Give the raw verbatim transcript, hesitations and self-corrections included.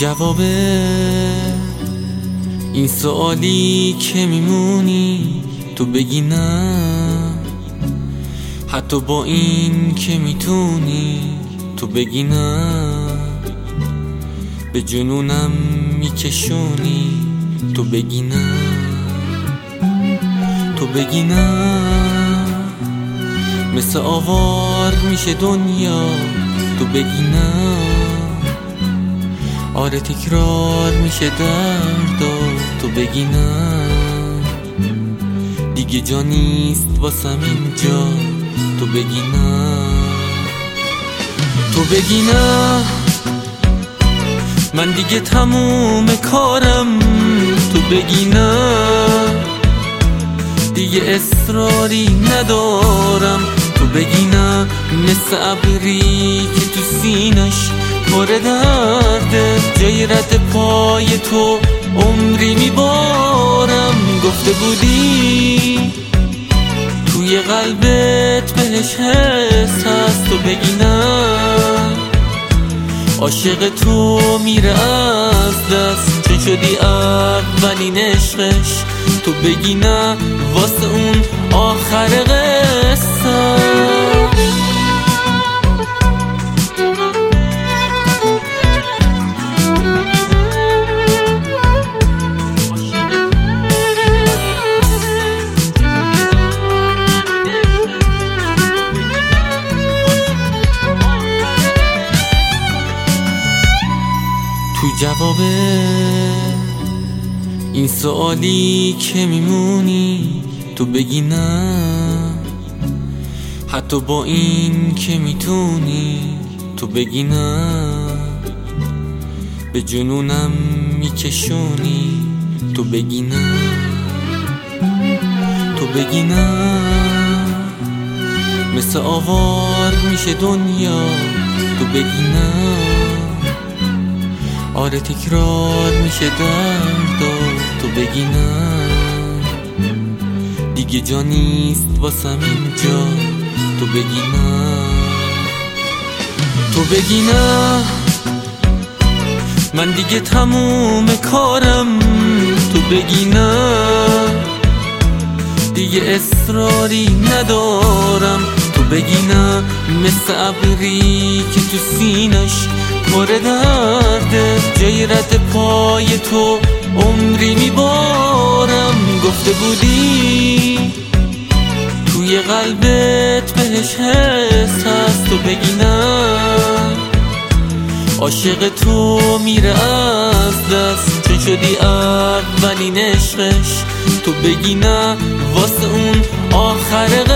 جواب این سوالی که میمونی تو بگی نه، حتی با این که میتونی تو بگی نه، به جنونم میکشونی تو بگی نه، تو بگی نه، مثل آوار میشه دنیا تو بگی نه، آره تکرار میشه دردا تو بگی نه، دیگه جا نیست واسم اینجا تو بگی نه، تو بگی نه، من دیگه تموم کارم تو بگی نه، دیگه اصراری ندارم تو بگی نه، مثل ابری که تو سینش پر درده، جای رد پای تو عمری میبارم، گفته بودی توی قلبت بهش حس هست تو بگی نه، عاشق تو میره از دست چون شدی اولین عشقش تو بگی نه، واسه اون آخر قصه. تو جواب این سوالی که میمونی تو بگی نه، حتی با این که میتونی تو بگی نه، به جنونم میکشونی تو بگی نه، تو بگی نه، مثل آوار میشه دنیا تو بگی نه، آره تکرار میشه دردا تو بگی نه، دیگه جا نیست واسم اینجا تو بگی نه، تو بگی نه، من دیگه تموم کارم تو بگی نه، دیگه اصراری ندارم تو بگی نه، مثل ابری که تو سینش پر درده، جای رد پای تو عمری میبارم، گفته بودی توی قلبت بهش حس هست تو بگی نه، عاشق تو میره از دست چون شدی اولین عشقش تو بگی نه، واسه اون آخر